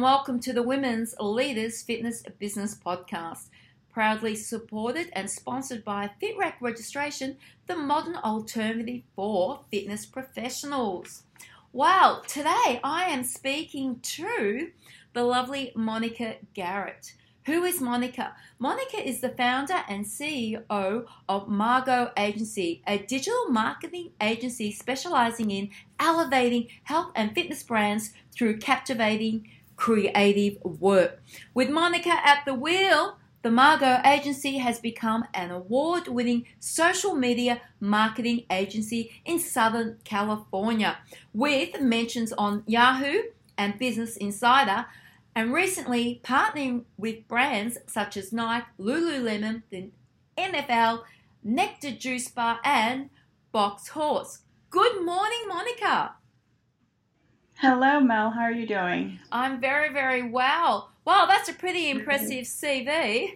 welcome to the Women's Leaders Fitness Business Podcast, proudly supported and sponsored by FitRec Registration, the modern alternative for fitness professionals. Wow, today I am speaking to the lovely Monica Garrett. Who is Monica? Monica is the founder and CEO of Margot Agency, a digital marketing agency specializing in elevating health and fitness brands through captivating creative work. With Monica at the wheel, the Margot Agency has become an award-winning social media marketing agency in Southern California, with mentions on Yahoo and Business Insider, and recently partnering with brands such as Nike, Lululemon, the NFL, Nectar Juice Bar, and Box Horse. Good morning, Monica. Hello, Mel. How are you doing? I'm very, very well. Wow, that's a pretty impressive CV.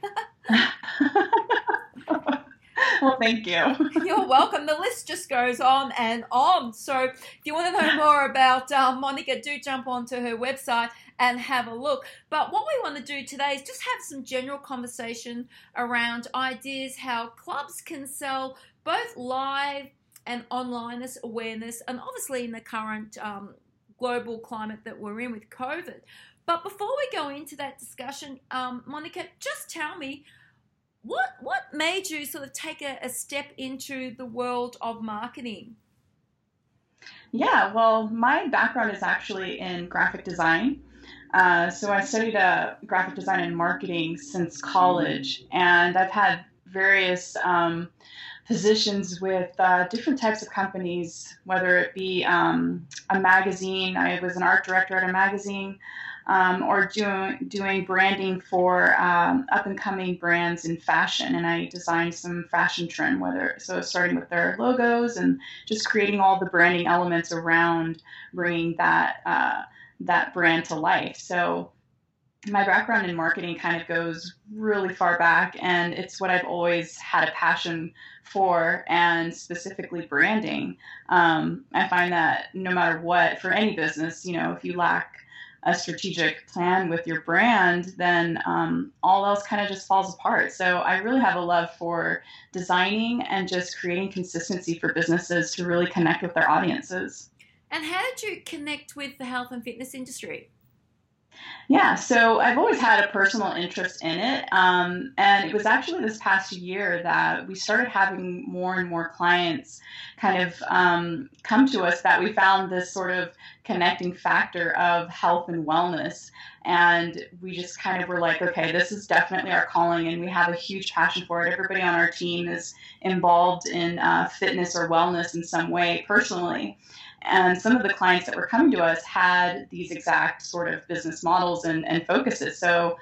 Well, thank you. You're welcome. The list just goes on and on. So if you want to know more about Monica, do jump onto her website and have a look. But what we want to do today is just have some general conversation around ideas how clubs can sell both live and online awareness, and obviously in the current global climate that we're in with COVID. But before we go into that discussion, Monica, just tell me, what made you sort of take a step into the world of marketing? Yeah, well, my background is actually in graphic design. So I studied graphic design and marketing since college, and I've had various positions with different types of companies, whether it be a magazine. I was an art director at a magazine, or doing branding for up-and-coming brands in fashion, and I designed some fashion trend, starting with their logos and just creating all the branding elements around bringing that brand to life. So my background in marketing kind of goes really far back, and it's what I've always had a passion for, and specifically branding. I find that no matter what, for any business, if you lack a strategic plan with your brand, then all else kind of just falls apart. So I really have a love for designing and just creating consistency for businesses to really connect with their audiences. And how did you connect with the health and fitness industry? Yeah, so I've always had a personal interest in it. And it was actually this past year that we started having more and more clients kind of come to us, that we found this sort of connecting factor of health and wellness. And we just kind of were like, okay, this is definitely our calling, and we have a huge passion for it. Everybody on our team is involved in fitness or wellness in some way personally. And some of the clients that were coming to us had these exact sort of business models and focuses. So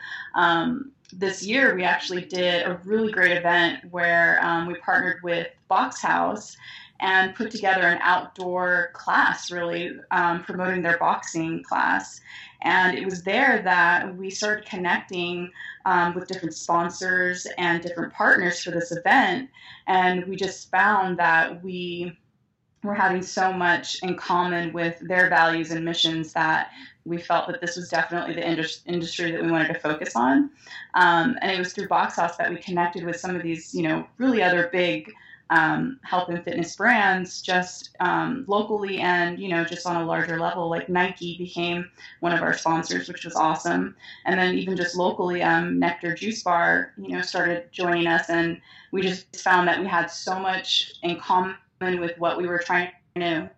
this year we actually did a really great event where we partnered with Box House and put together an outdoor class, really promoting their boxing class. And it was there that we started connecting with different sponsors and different partners for this event. And we just found that we're having so much in common with their values and missions that we felt that this was definitely the industry that we wanted to focus on. And it was through Box House that we connected with some of these, really other big health and fitness brands, just locally and, just on a larger level. Like Nike became one of our sponsors, which was awesome. And then even just locally, Nectar Juice Bar, started joining us. And we just found that we had so much in common with what we were trying to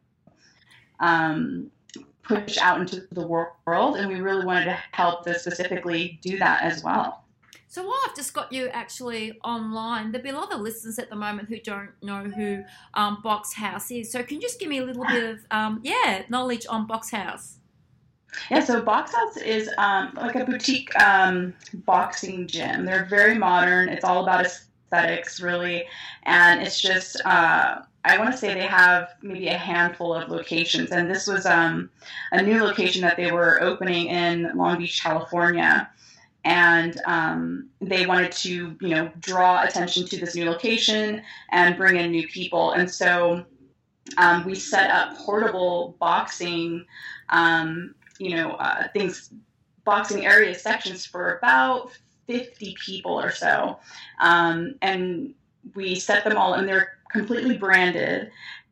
push out into the world, and we really wanted to help to specifically do that as well. So while I've just got you actually online, there'll be a lot of listeners at the moment who don't know who Box House is. So can you just give me a little bit of knowledge on Box House? Yeah, so Box House is like a boutique boxing gym. They're very modern. It's all about aesthetics, really, and it's just I want to say they have maybe a handful of locations, and this was a new location that they were opening in Long Beach, California. And they wanted to, draw attention to this new location and bring in new people. And so we set up portable boxing, things boxing area sections for about 50 people or so. And we set them all, and they're completely branded.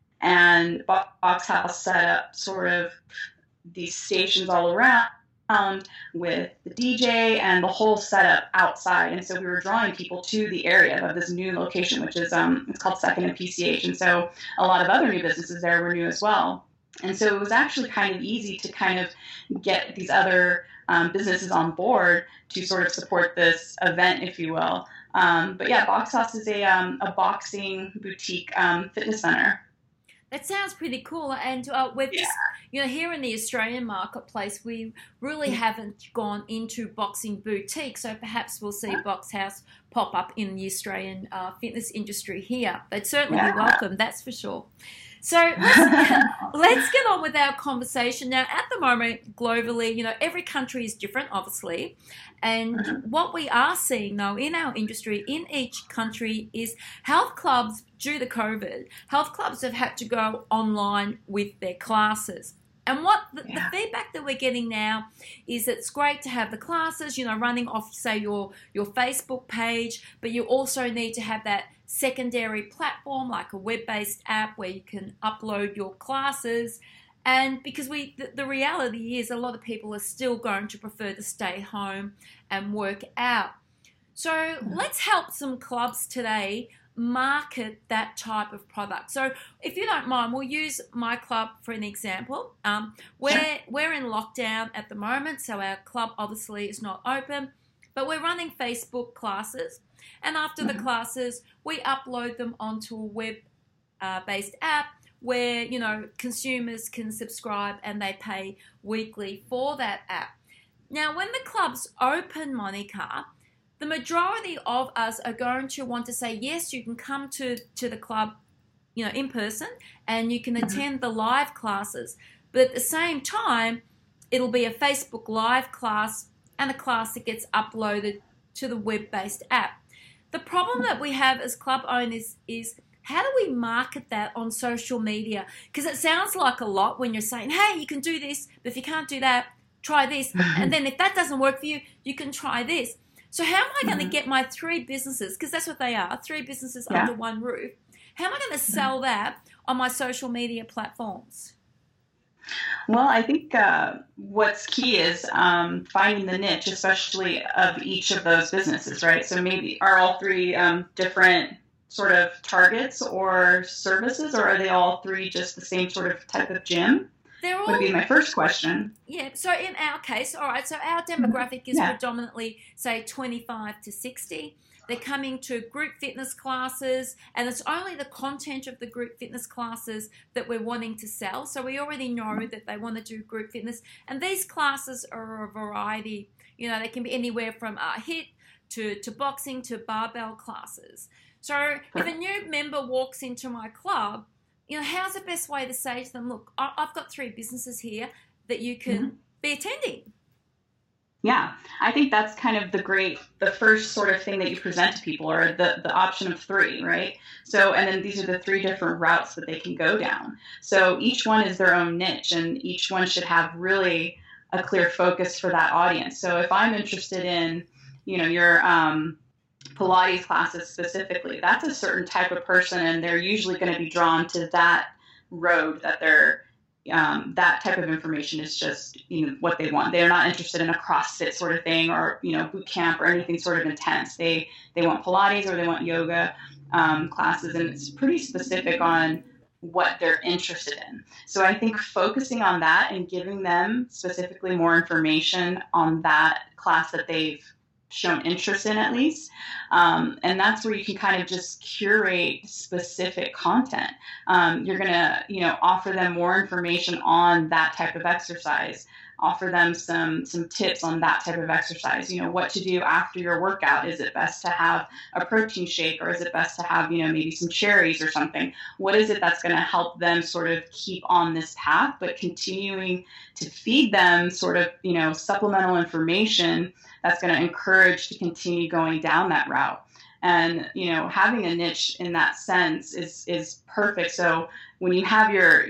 And Box House set up sort of these stations all around with the DJ and the whole setup outside. And so we were drawing people to the area of this new location, which is it's called Second and PCH. And so a lot of other new businesses there were new as well. And so it was actually kind of easy to kind of get these other businesses on board to sort of support this event, if you will. But yeah, Box House is a boxing boutique fitness center. That sounds pretty cool. And we've just, here in the Australian marketplace, we really haven't gone into boxing boutique. So perhaps we'll see Box House pop up in the Australian fitness industry here. They'd certainly be welcome, that's for sure. So let's get on with our conversation. Now, at the moment, globally, every country is different, obviously. And what we are seeing, though, in our industry, in each country, is health clubs, due to COVID, health clubs have had to go online with their classes. And what the feedback that we're getting now is it's great to have the classes, running off, say, your Facebook page, but you also need to have that secondary platform like a web-based app where you can upload your classes. And because the reality is a lot of people are still going to prefer to stay home and work out. So let's help some clubs today market that type of product. So if you don't mind, we'll use my club for an example. We're in lockdown at the moment, so our club obviously is not open, but we're running Facebook classes. And after the classes, we upload them onto a web-based app where, consumers can subscribe and they pay weekly for that app. Now, when the club's open, Monica, the majority of us are going to want to say, yes, you can come to the club, in person, and you can attend the live classes. But at the same time, it'll be a Facebook Live class and a class that gets uploaded to the web-based app. The problem that we have as club owners is how do we market that on social media? Because it sounds like a lot when you're saying, hey, you can do this, but if you can't do that, try this. And then if that doesn't work for you, you can try this. So how am I going to get my 3 businesses, because that's what they are, 3 businesses under one roof, how am I going to sell that on my social media platforms? Well, I think what's key is finding the niche, especially of each of those businesses, right? So maybe are all 3 different sort of targets or services, or are they all 3 just the same sort of type of gym? Would be my first question. Yeah, so in our case, all right, so our demographic is predominantly, say, 25 to 60. They're coming to group fitness classes, and it's only the content of the group fitness classes that we're wanting to sell. So we already know that they want to do group fitness, and these classes are a variety. They can be anywhere from HIIT to boxing to barbell classes. So if a new member walks into my club, how's the best way to say to them, look, I've got 3 businesses here that you can be attending? Yeah, I think that's kind of the first sort of thing that you present to people, or the option of 3, right? So, and then these are the 3 different routes that they can go down. So each one is their own niche, and each one should have really a clear focus for that audience. So if I'm interested in, your Pilates classes specifically, that's a certain type of person, and they're usually going to be drawn to that road that they're that type of information is just what they want. They're not interested in a CrossFit sort of thing, or boot camp or anything sort of intense. They want Pilates or they want yoga classes, and it's pretty specific on what they're interested in. So I think focusing on that and giving them specifically more information on that class that they've shown interest in, at least. And that's where you can kind of just curate specific content. You're going to, offer them more information on that type of exercise, offer them some tips on that type of exercise, what to do after your workout. Is it best to have a protein shake, or is it best to have, maybe some cherries or something? What is it that's going to help them sort of keep on this path, but continuing to feed them sort of, supplemental information that's going to encourage to continue going down that route. And, having a niche in that sense is perfect. So when you have your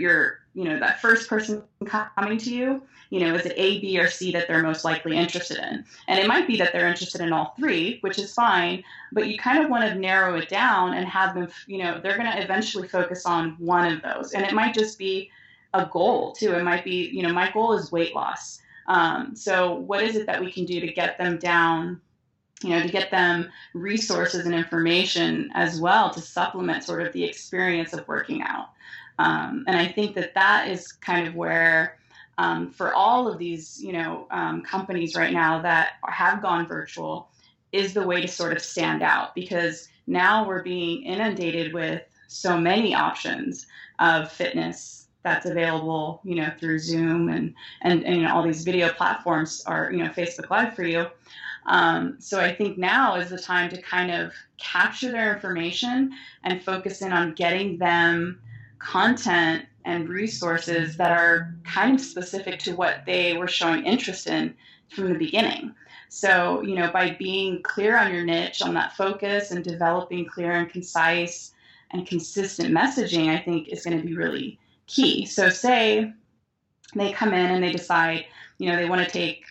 that first person coming to you, is it A, B, or C that they're most likely interested in? And it might be that they're interested in all three, which is fine, but you kind of want to narrow it down and have them, they're going to eventually focus on one of those. And it might just be a goal too. It might be, my goal is weight loss. So what is it that we can do to get them down, to get them resources and information as well to supplement sort of the experience of working out. And I think that is kind of where, for all of these, companies right now that have gone virtual, is the way to sort of stand out, because now we're being inundated with so many options of fitness that's available, through Zoom and all these video platforms are, Facebook Live for you. So I think now is the time to kind of capture their information and focus in on getting them content and resources that are kind of specific to what they were showing interest in from the beginning. So, by being clear on your niche, on that focus, and developing clear and concise and consistent messaging, I think is going to be really key. So say they come in and they decide, they want to take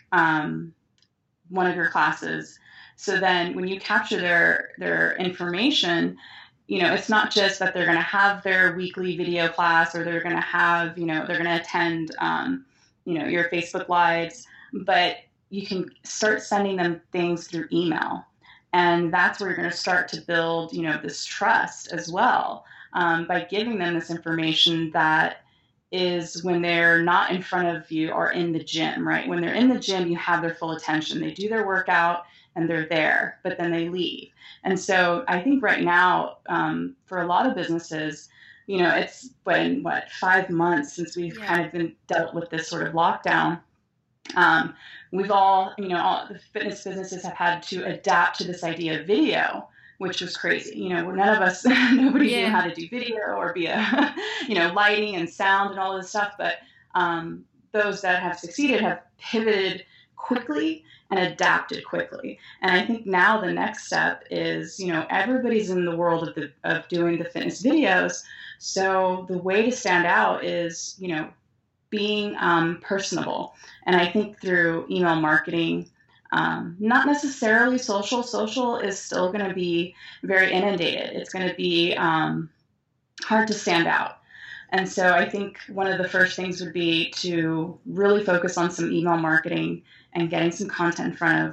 one of your classes. So then when you capture their information, it's not just that they're going to have their weekly video class, or they're going to have, they're going to attend, your Facebook Lives, but you can start sending them things through email. And that's where you're going to start to build, this trust as well, by giving them this information that is when they're not in front of you or in the gym, right? When they're in the gym, you have their full attention. They do their workout and they're there, but then they leave. And so I think right now, for a lot of businesses, it's been 5 months since we've kind of been dealt with this sort of lockdown. We've all the fitness businesses have had to adapt to this idea of video, which was crazy. None of us, nobody knew how to do video or be lighting and sound and all this stuff. But those that have succeeded have pivoted quickly and adapted quickly. And I think now the next step is, everybody's in the world of doing the fitness videos. So the way to stand out is, being personable. And I think through email marketing, not necessarily social. Social is still going to be very inundated. It's going to be hard to stand out. And so I think one of the first things would be to really focus on some email marketing and getting some content in front of,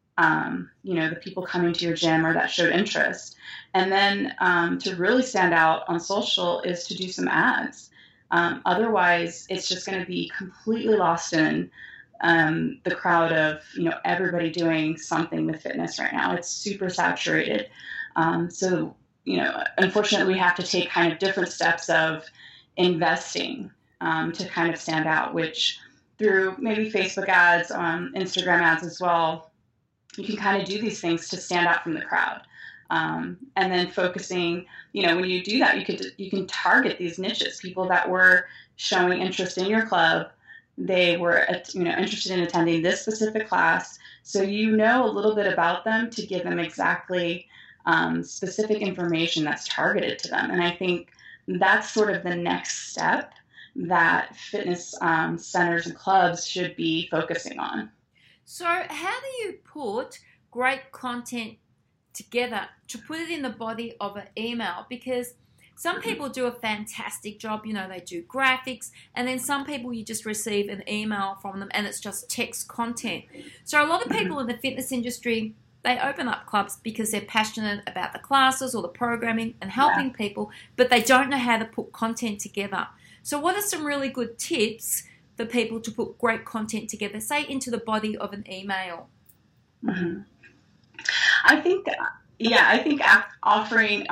the people coming to your gym or that showed interest. And then to really stand out on social is to do some ads. Otherwise, it's just going to be completely lost in the crowd of, everybody doing something with fitness right now. It's super saturated. So, unfortunately, we have to take kind of different steps of investing to kind of stand out, which through maybe Facebook ads, Instagram ads as well, you can kind of do these things to stand out from the crowd. And then focusing, when you do that, you can target these niches, people that were showing interest in your club. They were, interested in attending this specific class. So a little bit about them to give them exactly specific information that's targeted to them. And I think that's sort of the next step that fitness centers and clubs should be focusing on. So how do you put great content together to put it in the body of an email? Because some people do a fantastic job, they do graphics, and then some people you just receive an email from them and it's just text content. So a lot of people in the fitness industry, they open up clubs because they're passionate about the classes or the programming and helping people, but they don't know how to put content together. So what are some really good tips for people to put great content together, say into the body of an email? Mm-hmm. I think offering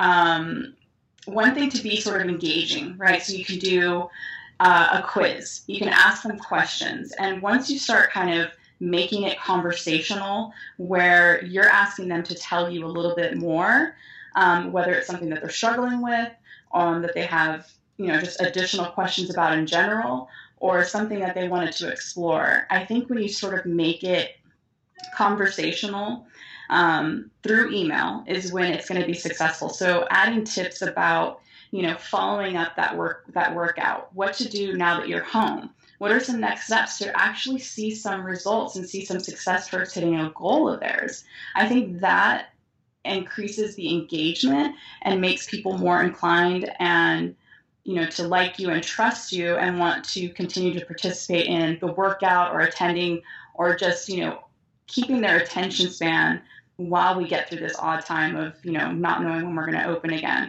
one thing to be sort of engaging, right? So you can do a quiz. You can ask them questions. And once you start kind of making it conversational, where you're asking them to tell you a little bit more, whether it's something that they're struggling with, that they have, just additional questions about in general, or something that they wanted to explore. I think when you sort of make it conversational through email is when it's going to be successful. So adding tips about, following up that workout, what to do now that you're home. What are some next steps to actually see some results and see some success towards hitting a goal of theirs? I think that increases the engagement and makes people more inclined and to like you and trust you and want to continue to participate in the workout or attending or just keeping their attention span while we get through this odd time of not knowing when we're going to open again.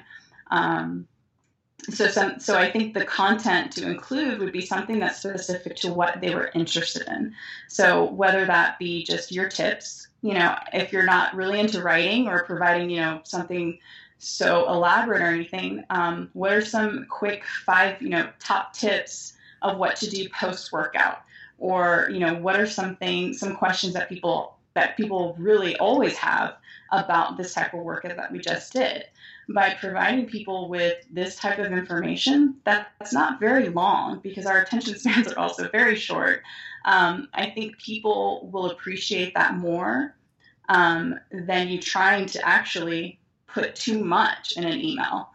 So I think the content to include would be something that's specific to what they were interested in. So whether that be just your tips, if you're not really into writing or providing, something so elaborate or anything, what are some quick 5, top tips of what to do post-workout? Or, what are some questions that people really always have about this type of workout that we just did? By providing people with this type of information that's not very long, because our attention spans are also very short, I think people will appreciate that more than you trying to actually put too much in an email.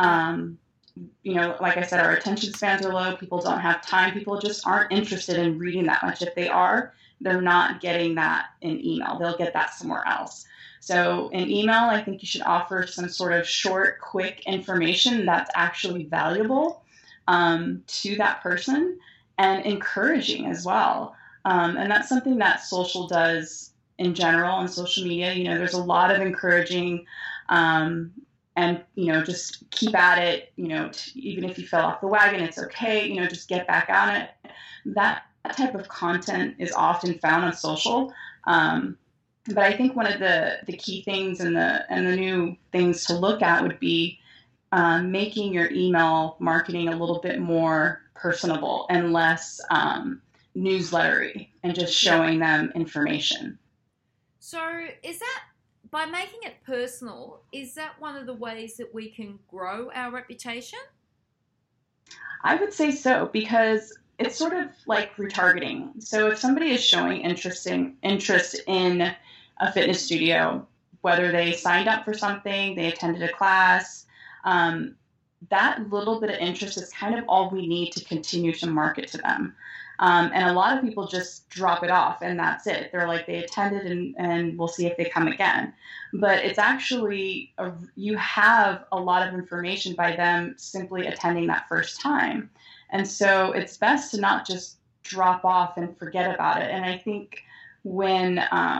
Like I said, our attention spans are low. People don't have time. People just aren't interested in reading that much. If they are, they're not getting that in email. They'll get that somewhere else. So in email, I think you should offer some sort of short, quick information that's actually valuable to that person and encouraging as well. And that's something that social does in general on social media. There's a lot of encouraging and, just keep at it, even if you fell off the wagon, it's okay, just get back on it. That type of content is often found on social. But I think one of the key things and the new things to look at would be making your email marketing a little bit more personable and less newslettery and just showing them information. So is that, by making it personal, is that one of the ways that we can grow our reputation? I would say so, because it's sort of like retargeting. So if somebody is showing interest in a fitness studio, whether they signed up for something, they attended a class, that little bit of interest is kind of all we need to continue to market to them. And a lot of people just drop it off and that's it. They're like, they attended and we'll see if they come again. But it's actually, you have a lot of information by them simply attending that first time. And so it's best to not just drop off and forget about it. And I think when,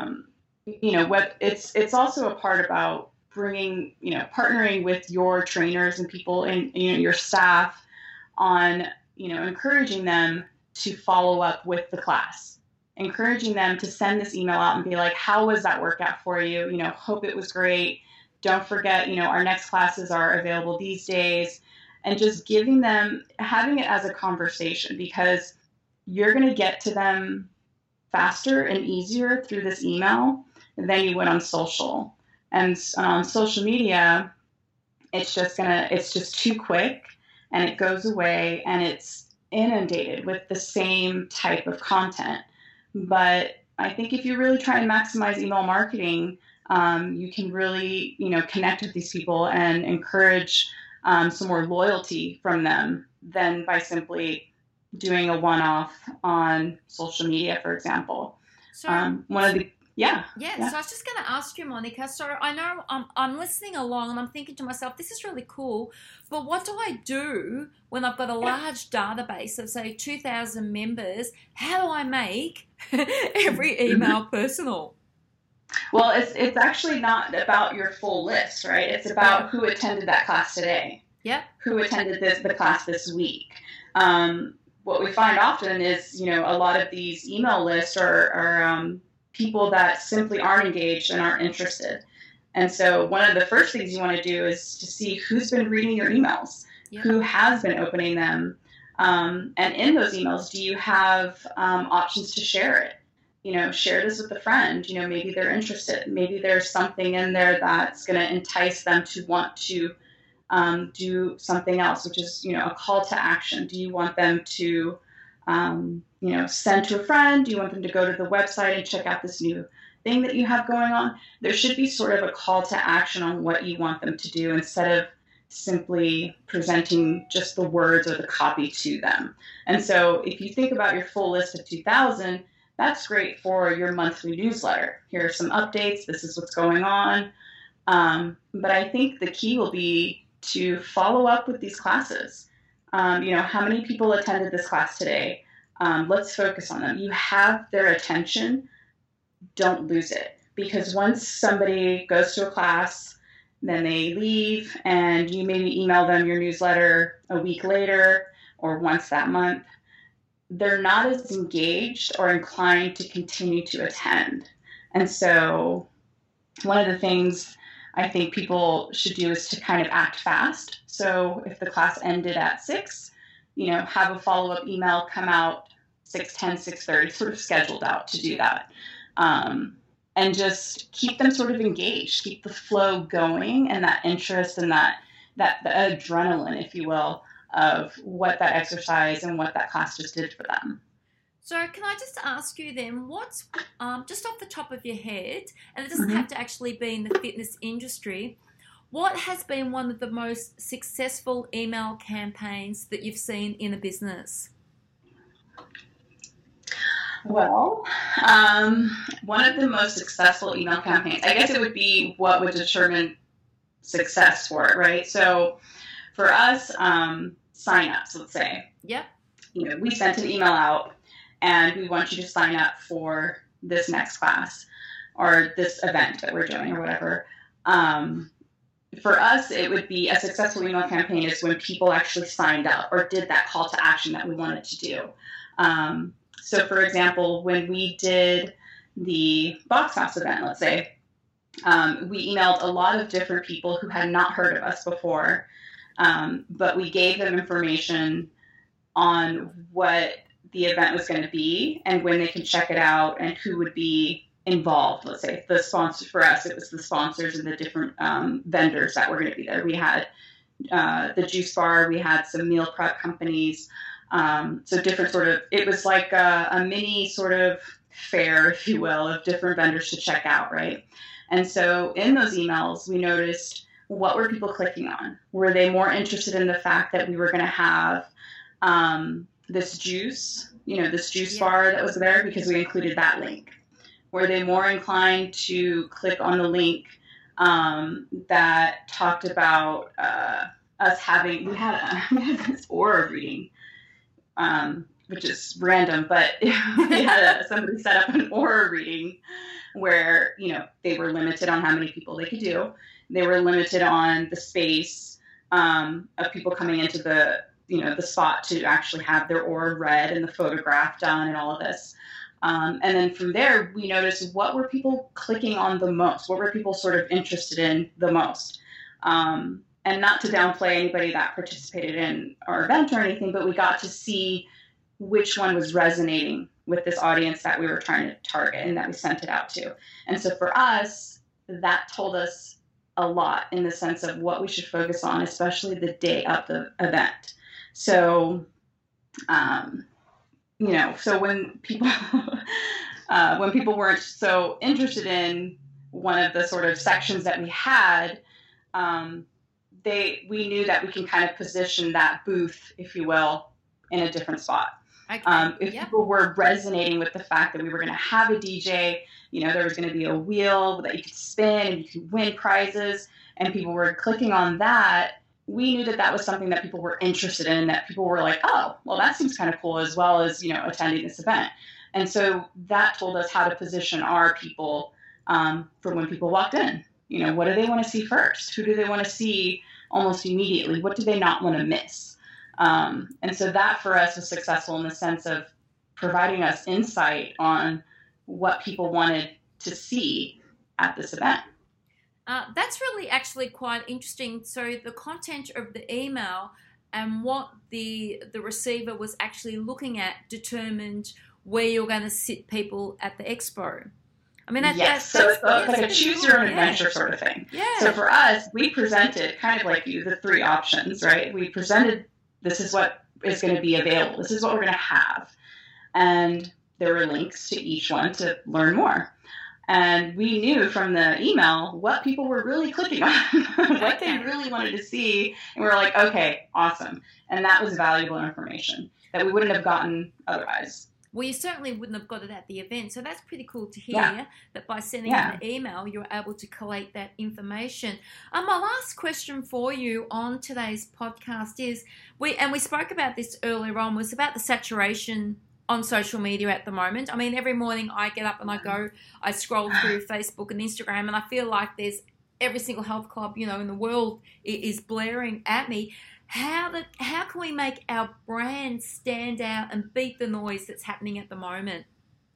it's also a part about bringing, partnering with your trainers and people and, your staff on, encouraging them to follow up with the class, encouraging them to send this email out and be like, how was that workout for you? Hope it was great. Don't forget, our next classes are available these days. And just having it as a conversation, because you're going to get to them faster and easier through this email than you would on social. And on social media, it's just too quick and it goes away and it's inundated with the same type of content. But I think if you really try and maximize email marketing, you can really, connect with these people and encourage some more loyalty from them than by simply doing a one-off on social media, for example. So Yeah. So I was just going to ask you, Monica. So I know I'm listening along and I'm thinking to myself, this is really cool, but what do I do when I've got a large database of, say, 2,000 members? How do I make every email personal? Well, it's actually not about your full list, right? It's about who attended that class today. Yep. Who attended the class this week. What we find often is, a lot of these email lists are people that simply aren't engaged and aren't interested. And so one of the first things you want to do is to see who's been reading your emails, who has been opening them. And in those emails, do you have options to share it? Share this with a friend. Maybe they're interested. Maybe there's something in there that's going to entice them to want to do something else, which is, a call to action. Do you want them to send to a friend? Do you want them to go to the website and check out this new thing that you have going on? There should be sort of a call to action on what you want them to do instead of simply presenting just the words or the copy to them. And so if you think about your full list of 2,000, that's great for your monthly newsletter. Here are some updates. This is what's going on. But I think the key will be to follow up with these classes. How many people attended this class today? Let's focus on them. You have their attention. Don't lose it. Because once somebody goes to a class, then they leave, and you maybe email them your newsletter a week later or once that month, they're not as engaged or inclined to continue to attend. And so one of the things I think people should do is to kind of act fast. So if the class ended at 6, have a follow-up email come out 6:10, 6:30, sort of scheduled out to do that. And just keep them sort of engaged, keep the flow going and that interest and that the adrenaline, if you will, of what that exercise and what that class just did for them. So can I just ask you then, what's, just off the top of your head, and it doesn't have to actually be in the fitness industry, what has been one of the most successful email campaigns that you've seen in a business? Well, one of the most successful email campaigns, I guess it would be what would determine success for it, right? So for us, sign-ups, let's say. Yep. We sent an email out, and we want you to sign up for this next class or this event that we're doing or whatever. For us, it would be a successful email campaign is when people actually signed up or did that call to action that we wanted to do. So, for example, when we did the Box House event, let's say, we emailed a lot of different people who had not heard of us before, but we gave them information on what the event was going to be and when they can check it out and who would be involved. Let's say the sponsor for us, it was the sponsors and the different vendors that were going to be there. We had the juice bar, we had some meal prep companies. So different sort of, it was like a mini sort of fair, if you will, of different vendors to check out, right? And so in those emails, we noticed what were people clicking on? Were they more interested in the fact that we were going to have this juice bar that was there because we included that link? Were they more inclined to click on the link that talked about us having, we had this aura reading, which is random, but we had somebody set up an aura reading where, they were limited on how many people they could do. They were limited on the space of people coming into the spot to actually have their aura read and the photograph done and all of this. And then from there, we noticed what were people clicking on the most? What were people sort of interested in the most? And not to downplay anybody that participated in our event or anything, but we got to see which one was resonating with this audience that we were trying to target and that we sent it out to. And so for us, that told us a lot in the sense of what we should focus on, especially the day of the event. So, so when people weren't so interested in one of the sort of sections that we had, we knew that we can kind of position that booth, if you will, in a different spot. Okay. People were resonating with the fact that we were going to have a DJ, there was going to be a wheel that you could spin and you could win prizes, and people were clicking on that, we knew that that was something that people were interested in, that people were like, oh, well, that seems kind of cool, as well as, attending this event. And so that told us how to position our people for when people walked in. What do they want to see first? Who do they want to see almost immediately? What do they not want to miss? And so that for us was successful in the sense of providing us insight on what people wanted to see at this event. That's really actually quite interesting. So the content of the email and what the receiver was actually looking at determined where you're going to sit people at the expo. I mean, so it's like a choose your own adventure sort of thing. Yeah. So for us, we presented kind of like you, the 3 options, right? We presented, this is what is going to be available. This is what we're going to have. And there were links to each one to learn more. And we knew from the email what people were really clicking on, what they really wanted to see. And we were like, okay, awesome. And that was valuable information that we wouldn't have gotten otherwise. Well, you certainly wouldn't have got it at the event. So that's pretty cool to hear that by sending an email, you're able to collate that information. My last question for you on today's podcast is, we spoke about this earlier on, was about the saturation on social media at the moment. I mean, every morning I get up and I scroll through Facebook and Instagram, and I feel like there's every single health club, in the world is blaring at me. How can we make our brand stand out and beat the noise that's happening at the moment?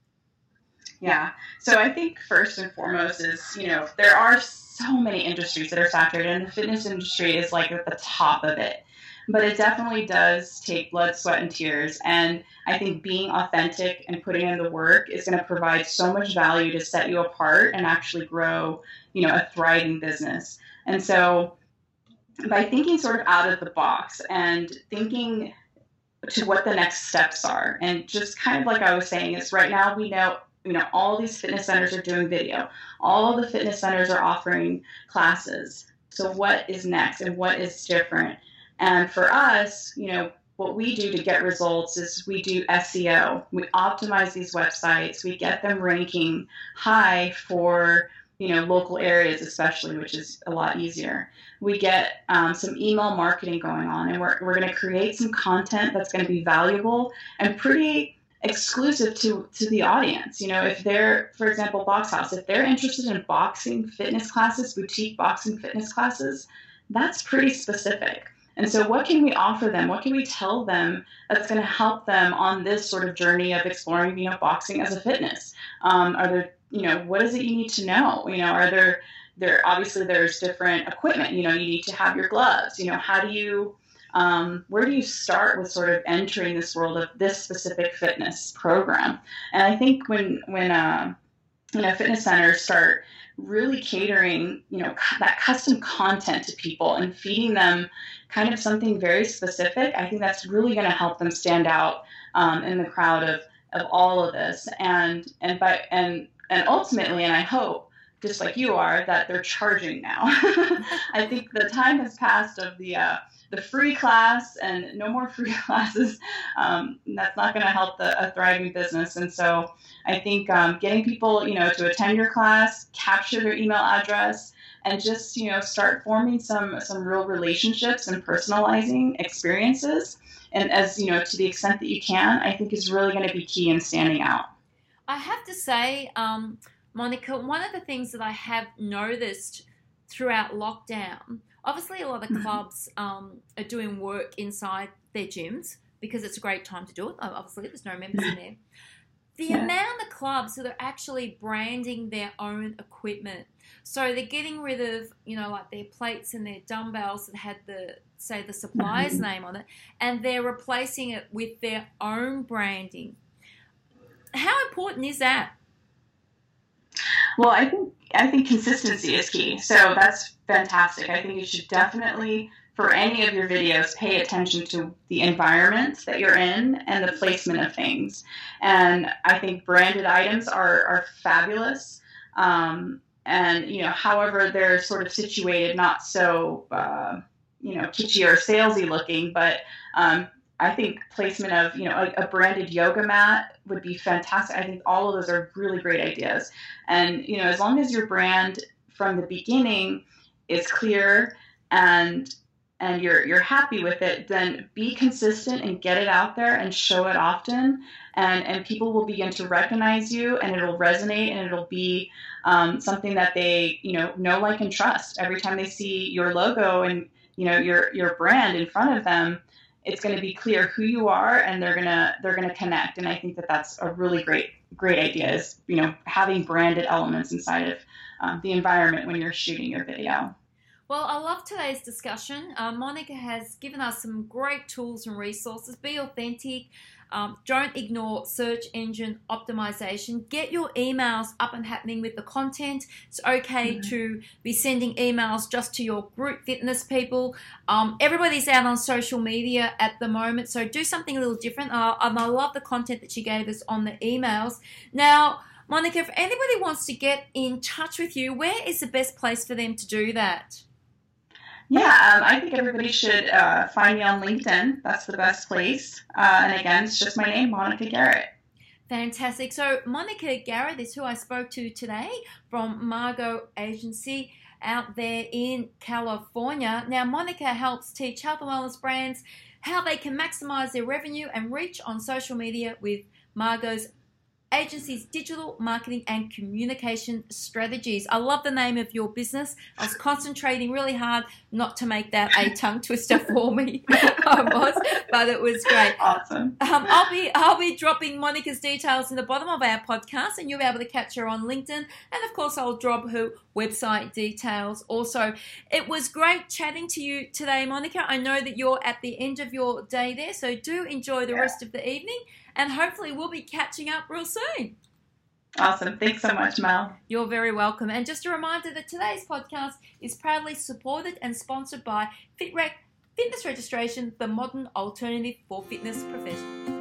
Yeah. So I think first and foremost is, there are so many industries that are saturated, and the fitness industry is like at the top of it. But it definitely does take blood, sweat, and tears. And I think being authentic and putting in the work is going to provide so much value to set you apart and actually grow, a thriving business. And so by thinking sort of out of the box and thinking to what the next steps are, and just kind of like I was saying, is right now we know, all these fitness centers are doing video. All of the fitness centers are offering classes. So what is next and what is different? And for us, what we do to get results is we do SEO. We optimize these websites. We get them ranking high for, local areas especially, which is a lot easier. We get some email marketing going on, and we're going to create some content that's going to be valuable and pretty exclusive to the audience. If they're, for example, Box House, if they're interested in boxing fitness classes, boutique boxing fitness classes, that's pretty specific. And so what can we offer them? What can we tell them that's going to help them on this sort of journey of exploring, boxing as a fitness? Are there, what is it you need to know? Are there obviously there's different equipment, you need to have your gloves, how do you, where do you start with sort of entering this world of this specific fitness program? And I think when fitness centers start really catering, that custom content to people and feeding them kind of something very specific, I think that's really going to help them stand out in the crowd of all of this. And ultimately, and I hope, just like you are, that they're charging now. I think the time has passed of the free class, and no more free classes. That's not going to help a thriving business. And so I think getting people, to attend your class, capture their email address, and just, start forming some real relationships and personalizing experiences. And as, to the extent that you can, I think is really going to be key in standing out. I have to say, Monica, one of the things that I have noticed throughout lockdown, obviously a lot of clubs are doing work inside their gyms because it's a great time to do it. Obviously, there's no members in there. The amount of clubs that are actually branding their own equipment. So they're getting rid of, like their plates and their dumbbells that had the supplier's name on it, and they're replacing it with their own branding. How important is that? Well, I think consistency is key. So that's fantastic. I think you should definitely, for any of your videos, pay attention to the environment that you're in and the placement of things. And I think branded items are fabulous. And, however they're sort of situated, not so, kitschy or salesy looking, but I think placement of, a branded yoga mat would be fantastic. I think all of those are really great ideas. And, as long as your brand from the beginning is clear and you're happy with it, then be consistent and get it out there and show it often. And people will begin to recognize you, and it'll resonate, and it'll be something that they, know, like, and trust. Every time they see your logo and, your brand in front of them, it's going to be clear who you are, and they're gonna connect. And I think that's a really great idea, is having branded elements inside of the environment when you're shooting your video. Well, I love today's discussion. Monica has given us some great tools and resources. Be authentic. Don't ignore search engine optimization. Get your emails up and happening with the content. It's okay to be sending emails just to your group fitness people. Everybody's out on social media at the moment, so do something a little different. And I love the content that she gave us on the emails. Now, Monica, if anybody wants to get in touch with you, where is the best place for them to do that? Yeah, I think everybody should find me on LinkedIn. That's the best place. And again, it's just my name, Monica Garrett. Fantastic. So Monica Garrett is who I spoke to today from Margot Agency out there in California. Now, Monica helps teach health and wellness brands how they can maximize their revenue and reach on social media with Margot's agency's digital marketing and communication strategies. I love the name of your business. I was concentrating really hard not to make that a tongue twister for me. I was, but it was great. Awesome. I'll be dropping Monica's details in the bottom of our podcast, and you'll be able to catch her on LinkedIn. And of course, I'll drop her website details also. It was great chatting to you today, Monica. I know that you're at the end of your day there, so do enjoy the rest of the evening. And hopefully we'll be catching up real soon. Awesome. Thanks so much, Mel. You're very welcome. And just a reminder that today's podcast is proudly supported and sponsored by FitRec Fitness Registration, the modern alternative for fitness professionals.